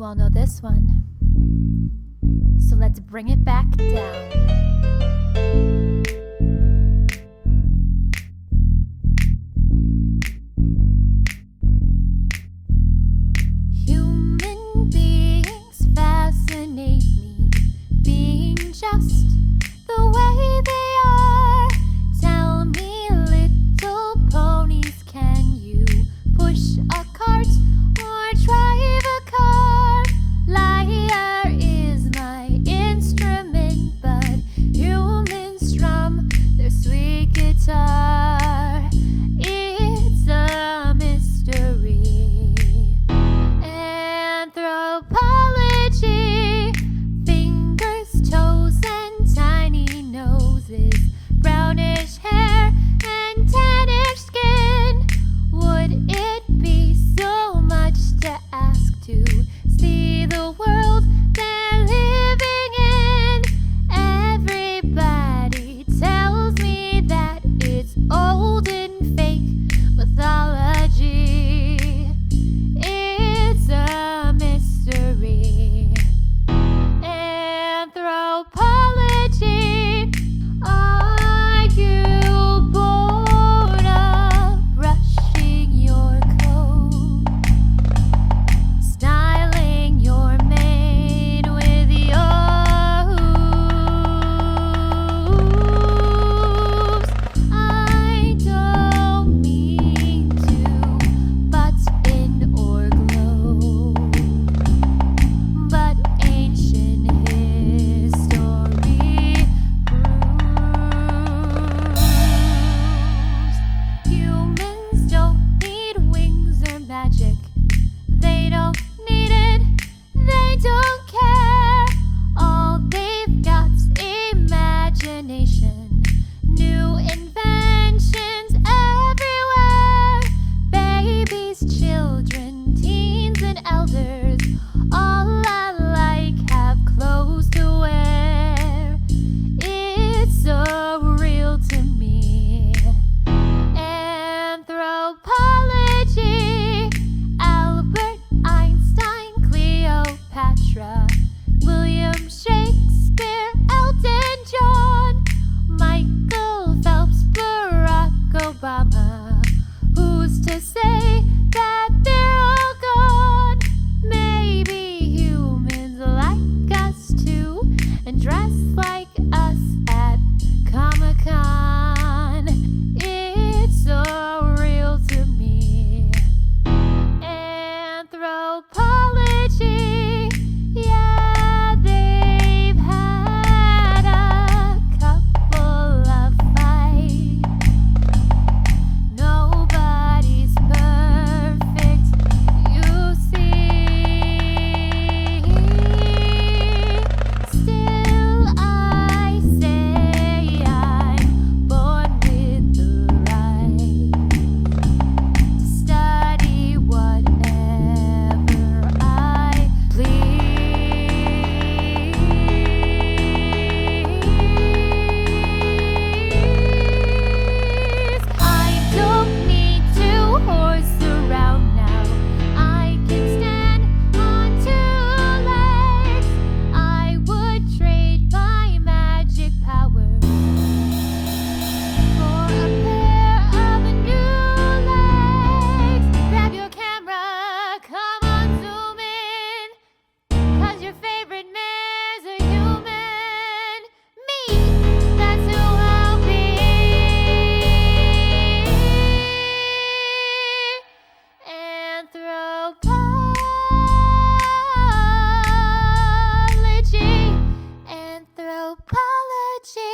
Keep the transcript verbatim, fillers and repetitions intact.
You all know this one, so let's bring it back down. Human beings fascinate me, being just the way they are. Tell me, little ponies, can you push a cart or drive a car? Lyre is my instrument, but humans strum their sweet guitar. It's a mystery. Anthropology, fingers, toes, and tiny noses, brownish hair and tannish skin. Would it be so much to ask to see the world they're living in? Everybody tells me that it's old and fake mythology. It's a mystery. Anthropology, are you bored of brushing your coat, styling your mane with your hooves? I don't mean to butt in or glow, but ancient history proves humans don't need wings or magic. They don't need it, they don't care. All they've got's imagination, new inventions everywhere. Babies, children, teens, and elders, all alike have clothes to wear. It's so real to me. Anthropology, Albert Einstein, Cleopatra, William Shakespeare, Elton John, Michael Phelps, Barack Obama. Who's to say that they're all gone? Maybe humans like us too, and dress like us at Comic-Con. It's so real to me. Anthropology, yeah, they've had a couple of fights. Nobody's perfect, you see. Still, I say I'm born with the right to study whatever I please. I don't need to horse around now. I can stand on two legs. I would trade my magic power for a pair of new legs. Grab your camera, come on, zoom in, 'cause your favorite man's a human. Me, that's who I'll be. Anthropology, anthropology.